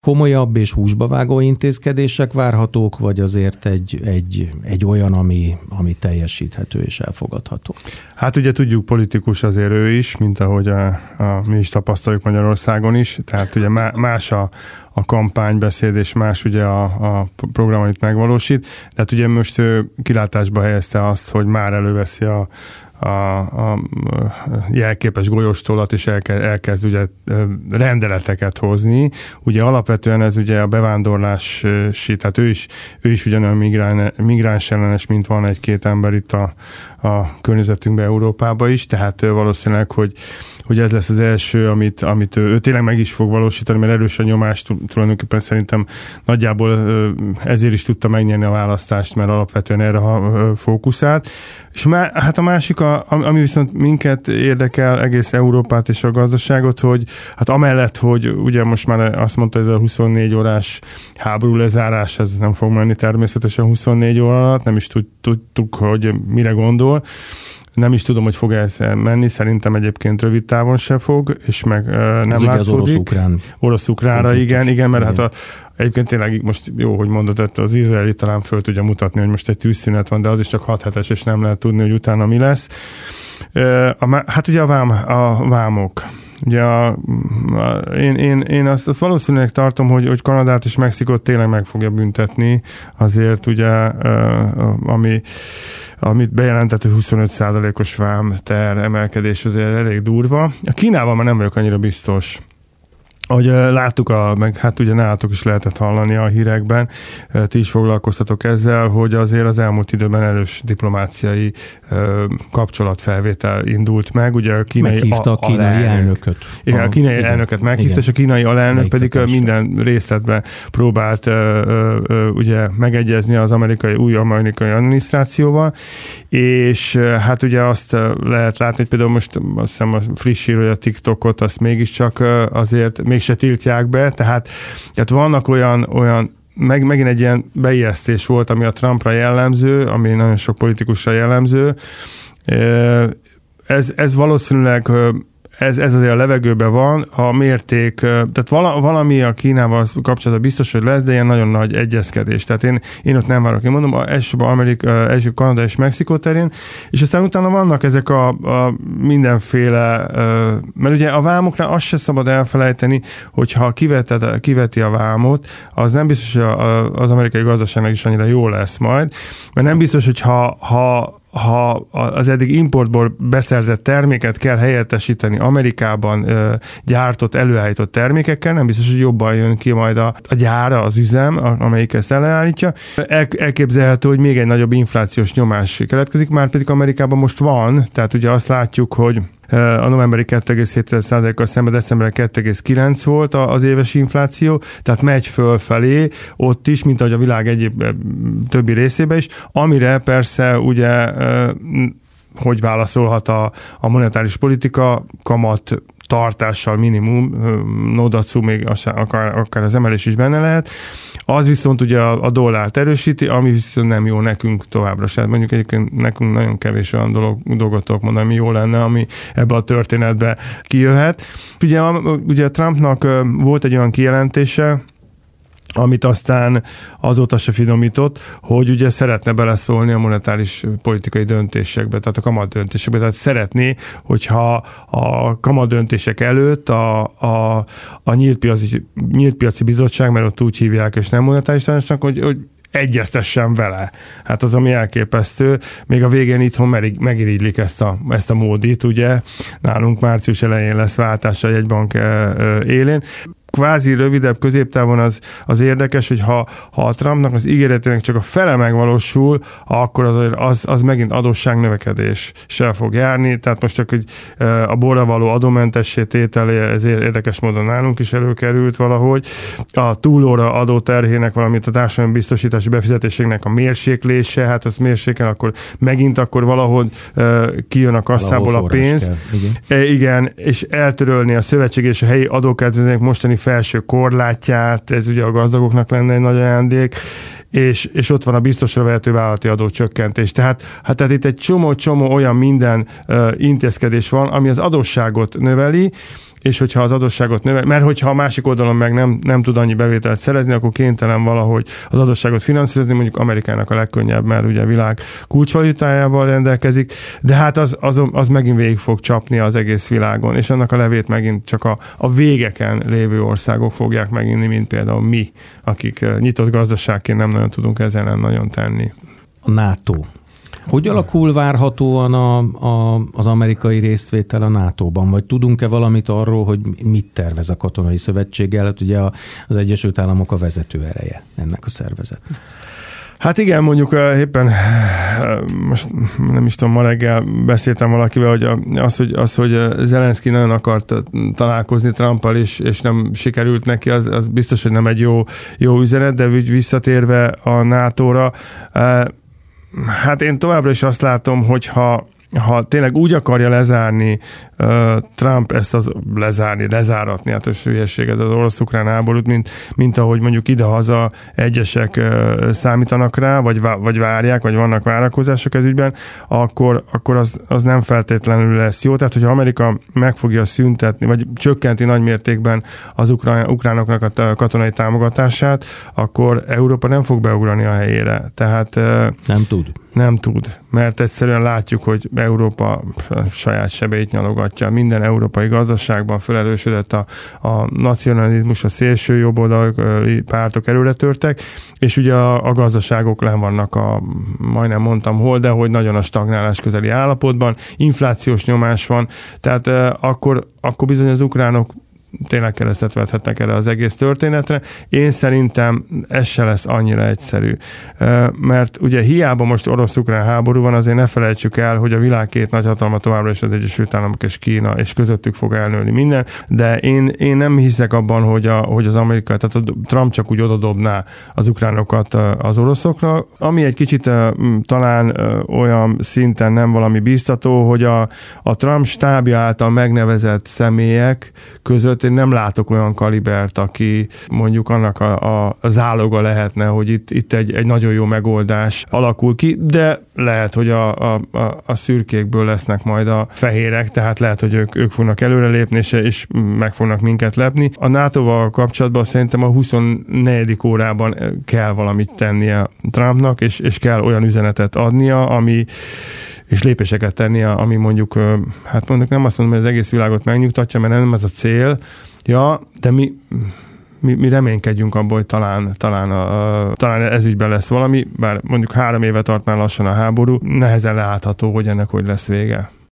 komolyabb és húsba vágó intézkedések várhatók, vagy azért egy olyan, ami teljesíthető és elfogadható? Hát ugye tudjuk, politikus azért ő is, mint ahogy mi is tapasztaljuk Magyarországon is, tehát ugye más a kampánybeszéd, és más ugye a program, amit megvalósít. De hát ugye most kilátásba helyezte azt, hogy már előveszi a jelképes golyóstolat, és elkezd ugye rendeleteket hozni. Ugye alapvetően ez ugye a bevándorlási, tehát ő is ugyanolyan migráns ellenes, mint van egy-két ember itt a környezetünkben, Európában is, tehát valószínűleg, hogy ez lesz az első, amit ő tényleg meg is fog valósítani, mert erős a nyomás, tulajdonképpen szerintem nagyjából ezért is tudta megnyerni a választást, mert alapvetően erre fókuszált. És hát a másik, ami viszont minket érdekel, egész Európát és a gazdaságot, hogy hát amellett, hogy ugye most már azt mondta, ez a 24 órás háború lezárás, ez nem fog menni természetesen 24 óra alatt, nem is tudtuk, hogy mire gondol. Nem is tudom, hogy fog ez menni, szerintem egyébként rövid távon se fog, és meg nem látszódik. Orosz-ukránra, igen, mert hát egyébként tényleg most jó, hogy mondod, az izraeli talán föl tudja mutatni, hogy most egy tűzszünet van, de az is csak 6 hetes, és nem lehet tudni, hogy utána mi lesz. Hát ugye a vámok. Ugye én azt valószínűleg tartom, hogy Kanadát és Mexikót tényleg meg fogja büntetni, azért ugye, amit bejelentett, hogy 25%-os vámter emelkedés azért elég durva. A Kínával már nem vagyok annyira biztos. Ahogy láttuk, meg hát ugye nálatok is lehetett hallani a hírekben, ti is foglalkoztatok ezzel, hogy azért az elmúlt időben erős diplomáciai kapcsolatfelvétel indult meg. Ugye a meghívta a kínai elnököt. Igen, a kínai elnöket meghívta, és a kínai alelnök pedig minden részletben próbált ugye megegyezni az új amerikai adminisztrációval, és hát ugye azt lehet látni, hogy például most azt hiszem a friss hír, hogy a TikTokot azt mégiscsak azért mégse tiltják be, tehát vannak olyan megint egy ilyen beijesztés volt, ami a Trumpra jellemző, ami nagyon sok politikusra jellemző. Ez valószínűleg ez azért a levegőben van, a mérték, tehát valami a Kínával kapcsolatban biztos, hogy lesz, de ilyen nagyon nagy egyezkedés. Tehát én ott nem várok. Én mondom, elsősorban Kanada és Mexikó terén, és aztán utána vannak ezek a mindenféle, mert ugye a vámoknál azt se szabad elfelejteni, hogyha kiveti a vámot, az nem biztos, hogy az amerikai gazdaságnak is annyira jó lesz majd, mert nem biztos, hogy ha az eddig importból beszerzett terméket kell helyettesíteni Amerikában gyártott, előállított termékekkel, nem biztos, hogy jobban jön ki majd a gyára, az üzem, amelyik ezt előállítja. Elképzelhető, hogy még egy nagyobb inflációs nyomás keletkezik, már pedig Amerikában most van, tehát ugye azt látjuk, hogy a novemberi 2,7%-kal szemben decemberben 2,9 volt az éves infláció, tehát megy fölfelé ott is, mint ahogy a világ egyéb többi részében is, amire persze ugye hogy válaszolhat a monetáris politika, kamat tartással minimum, no-dacu, még akár az emelés is benne lehet. Az viszont ugye a dollárt erősíti, ami viszont nem jó nekünk továbbra se. Mondjuk egyébként nekünk nagyon kevés olyan dolgot tudok mondani, ami jó lenne, ami ebbe a történetbe kijöhet. Ugye Trumpnak volt egy olyan kijelentése, amit aztán azóta se finomított, hogy ugye szeretne beleszólni a monetáris politikai döntésekbe, tehát a kamat döntésekbe. Tehát szeretné, hogyha a kamat döntések előtt a nyílt piaci bizottság, mert ott úgy hívják, és nem monetáris tanácsnak, hogy egyeztessen vele. Hát az, ami elképesztő. Még a végén itthon megirigylik ezt a módit, ugye. Nálunk március elején lesz váltás a jegybank élén. Kvázi rövidebb, középtávon az érdekes, hogy ha a Trumpnak az ígéretének csak a fele megvalósul, akkor az megint adósságnövekedéssel fog járni, tehát most csak a borra való adómentessé tétele, ez érdekes módon nálunk is előkerült valahogy, a túlóra adóterhének, valamint a társadalmi biztosítási befizetésének a mérséklése, hát az mérsékel, akkor valahogy kijön a kasszából a pénz. Igen, és eltörölni a szövetség és a helyi adókedvezmények mostani felső korlátját, ez ugye a gazdagoknak lenne egy nagy ajándék, és ott van a biztosra vehető vállalati adócsökkentés. Tehát itt egy csomó olyan minden intézkedés van, ami az adósságot növeli, és hogyha az adósságot növel, mert hogyha a másik oldalon meg nem tud annyi bevételt szerezni, akkor kénytelen valahogy az adósságot finanszírozni, mondjuk Amerikának a legkönnyebb, mert ugye a világ kulcsvalutájával rendelkezik, de hát az megint végig fog csapni az egész világon, és annak a levét megint csak a végeken lévő országok fogják meginni, mint például mi, akik nyitott gazdaságként nem nagyon tudunk ezzel ellen nagyon tenni. A NATO. Hogy alakul várhatóan az amerikai részvétel a NATO-ban? Vagy tudunk-e valamit arról, hogy mit tervez a katonai szövetséggel? Hát ugye az Egyesült Államok a vezető ereje ennek a szervezetnek. Hát igen, mondjuk éppen most nem is tudom, ma reggel beszéltem valakivel, hogy hogy Zelenszky nagyon akart találkozni Trumpal, és nem sikerült neki, az biztos, hogy nem egy jó üzenet, de visszatérve a NATO-ra, hát én továbbra is azt látom, hogy ha tényleg úgy akarja lezárni Trump ezt lezáratni, hát ez hülyeség, ez az orosz-ukrán háborút, mint ahogy mondjuk idehaza egyesek számítanak rá, vagy várják, vagy vannak várakozások ez ügyben, akkor az nem feltétlenül lesz jó. Tehát, hogyha Amerika meg fogja szüntetni, vagy csökkenti nagy mértékben az ukránoknak a katonai támogatását, akkor Európa nem fog beugrani a helyére. Tehát nem tud, mert egyszerűen látjuk, hogy Európa saját sebeit nyalogatja. Minden európai gazdaságban felerősödött a nacionalizmus, a szélső jobboldali pártok erőre törtek, és ugye a gazdaságok len vannak majdnem mondtam hol, de hogy nagyon a stagnálás közeli állapotban, inflációs nyomás van, tehát akkor bizony az ukránok tényleg keresztet vethetnek erre az egész történetre. Én szerintem ez se lesz annyira egyszerű. Mert ugye hiába most orosz-ukrán háború van, azért ne felejtsük el, hogy a világ két nagyhatalma továbbra is az Egyesült Államok és Kína, és közöttük fog elnőni minden, de én nem hiszek abban, hogy az amerikai, tehát a Trump csak úgy odadobná az ukránokat az oroszokra, ami egy kicsit talán olyan szinten nem valami biztató, hogy a Trump stábja által megnevezett személyek között én nem látok olyan kalibert, aki mondjuk annak a záloga lehetne, hogy itt egy nagyon jó megoldás alakul ki, de lehet, hogy a szürkékből lesznek majd a fehérek, tehát lehet, hogy ők fognak előrelépni, és meg fognak minket lepni. A NATO-val kapcsolatban szerintem a 24. órában kell valamit tennie Trumpnak, és kell olyan üzenetet adnia, és lépéseket tennie, ami mondjuk nem azt mondom, hogy az egész világot megnyugtatja, mert nem ez a cél, de mi reménykedjünk abból, hogy talán ez ügyben lesz valami, bár mondjuk 3 éve tart már lassan a háború, nehezen látható, hogy ennek hogy lesz vége.